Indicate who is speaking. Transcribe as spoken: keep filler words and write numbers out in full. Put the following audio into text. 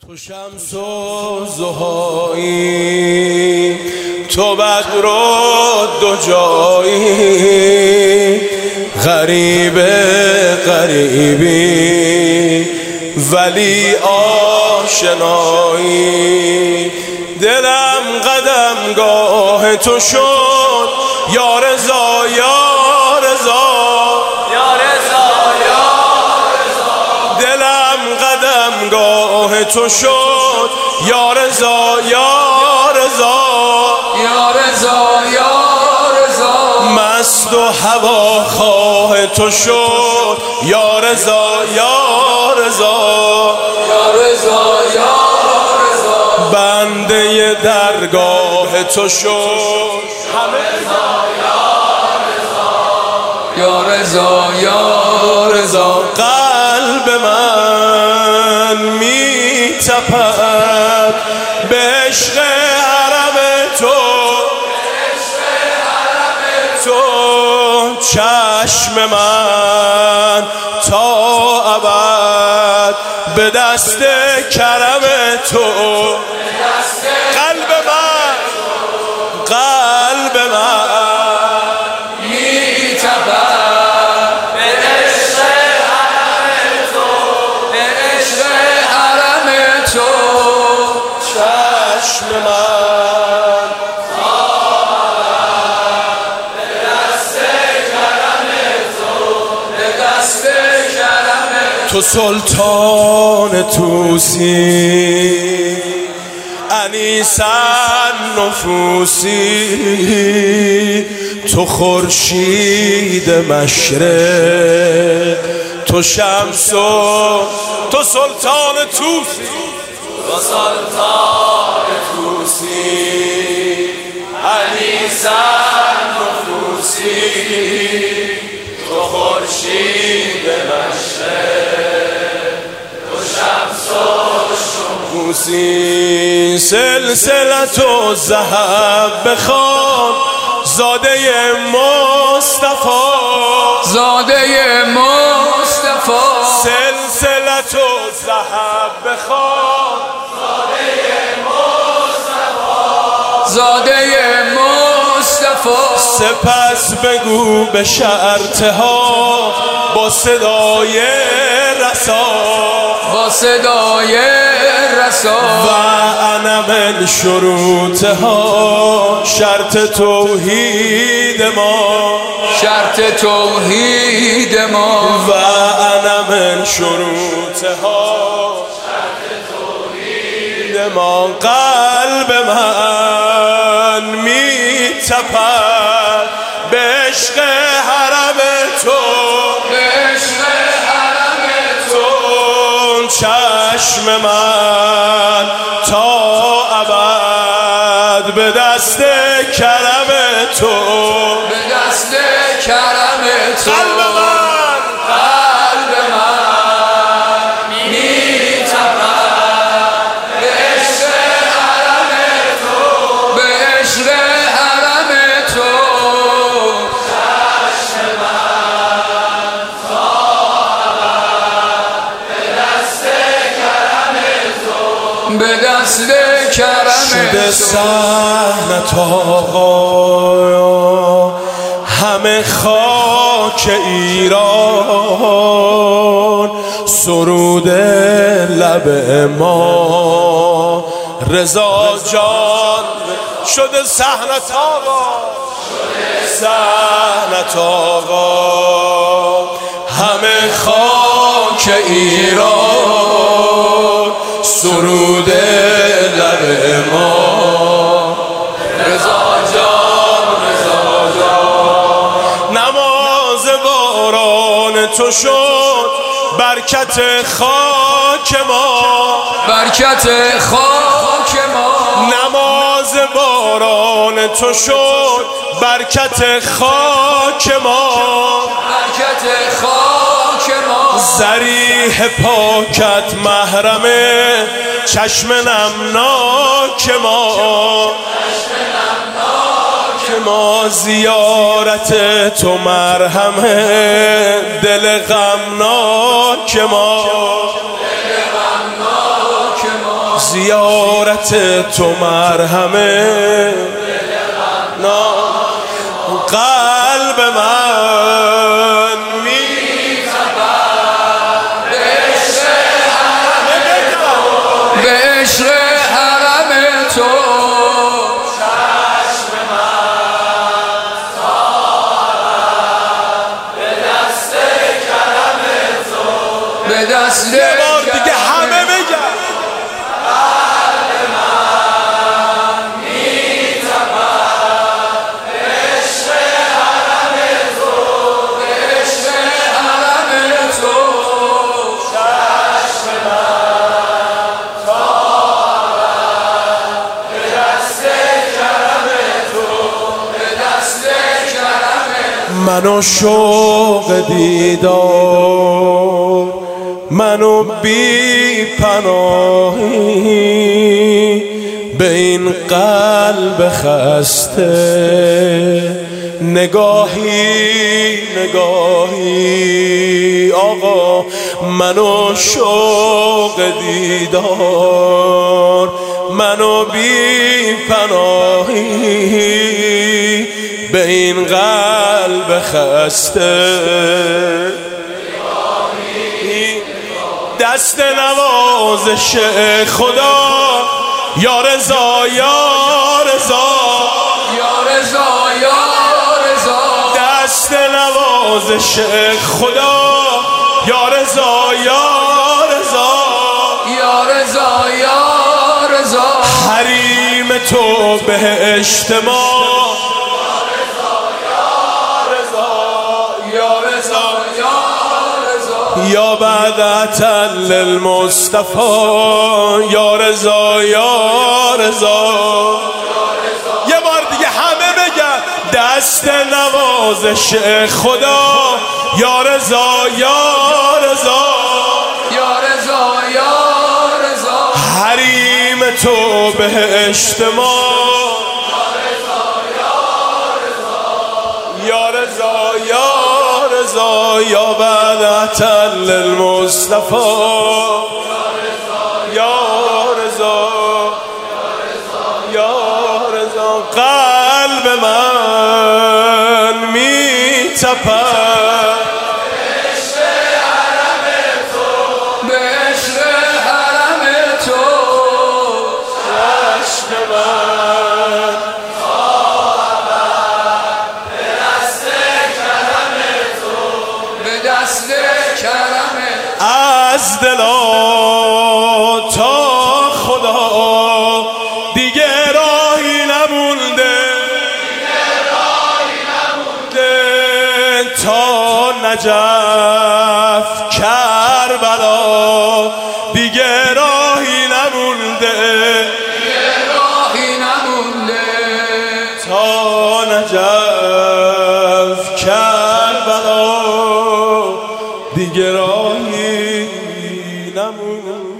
Speaker 1: تو شمس و ضحایی، تو بدر و دو جایی، غریب غریبی ولی آشنایی. دلم قدمگاه تو شد یا رضا یا رضا
Speaker 2: یا رضا یا رضا.
Speaker 1: دلم قدمگاه تو شد یا رضا یا رضا
Speaker 2: یا رضا یا رضا.
Speaker 1: مست و هواخواه تو شد یا رضا یا رضا
Speaker 2: یا رضا یا رضا.
Speaker 1: بنده درگاه تو شد
Speaker 2: یا رضا یا رضا.
Speaker 1: قلب من می تپد به عشق حرم تو، تو چشم من تا ابد به دست کرم تو. قلب من قلب من
Speaker 2: می تپد به عشق حرم تو، به عشق حرم تو.
Speaker 1: چشم من
Speaker 2: به دست کرم تو، به دست کرم
Speaker 1: تو سلطان توسی، انیس النفوسی، تو خورشید مشرق، تو شمس و تو سلطان توسی،
Speaker 2: تو سلطان توسی، انیس النفوسی، تو خورشید مشرق، تو شمس و
Speaker 1: موسی. سلسلت و ذهب بخوان زاده مصطفی،
Speaker 2: زاده مصطفی.
Speaker 1: سلسلت و ذهب بخوان
Speaker 2: زاده مصطفی.
Speaker 1: سپس بگو به شرطها با صدای رسا،
Speaker 2: با صدای رسا.
Speaker 1: و انا من شروطها شرط توحید ما،
Speaker 2: شرط توحید ما.
Speaker 1: و انا من شروطها شرط توحید ما. قلب من می تپد به عشق حرم تو،
Speaker 2: به عشق حرم تو.
Speaker 1: چشم من تا ابد به دست کرم تو،
Speaker 2: به دست کرم تو.
Speaker 1: قلب من
Speaker 2: قلب من می تپد به عشق حرم تو، به عشق حرم تو. چشم من تا ابد به دست کرم تو، به دست کرم
Speaker 1: شده
Speaker 2: تو.
Speaker 1: صحنت آقا همه خاک ایران، سرود لب ما رضا جان. شده صحنت آقا، شده صحنت آقا همه خاک ایران، سرود لب ما
Speaker 2: رضا جان رضا جان.
Speaker 1: نماز باران تو شد برکت خاک ما،
Speaker 2: برکت خاک ما.
Speaker 1: نماز باران تو شد برکت خاک ما،
Speaker 2: برکت خاک ما.
Speaker 1: ذریح پاکت محرم چشم نمناک ما، ما زیارت تو مرهم دل غمناک ما،
Speaker 2: دل غمناک ما.
Speaker 1: زیارت تو مرهمه قلب من می‌تپد
Speaker 2: به عشق حرم تو
Speaker 1: چشم من تارم به دست کرم تو
Speaker 2: به دست
Speaker 1: یه بار دیگه همه بگن قلب من می‌تپد به عشق حرم تو
Speaker 2: به عشق حرم تو
Speaker 1: چشم من تارم به دست کرم تو
Speaker 2: به دست کرم
Speaker 1: منو شوق دیدار منو بی پناهی به این قلب خسته نگاهی نگاهی آقا منو شوق دیدار منو بی پناهی به این قلب خسته دست نوازش خدا یا رضا یا رضا
Speaker 2: یا رضا یا رضا
Speaker 1: دست نوازش خدا یا رضا یا رضا
Speaker 2: یا رضا یا رضا
Speaker 1: حریم تو بهشت ما یا بعد تل المصطفى یا رضا یا رضا یه بار دیگه همه بگن دست نوازش خدا یا رضا یا رضا
Speaker 2: یا رضا یا رضا
Speaker 1: حریم تو بهشت ما یا رضا یا رضا یا بعد تل المصطفى یا رضا یا رضا قلب من می‌تپد
Speaker 2: به عشق حرم تو
Speaker 1: چشم من
Speaker 2: به دست کرم
Speaker 1: از دلا تا خدا دیگه راهی نمونده تا نجف کربلا دیگه راهی نمونده
Speaker 2: راهی نمونده
Speaker 1: تا نجف کربلا دیگه راهی نمونده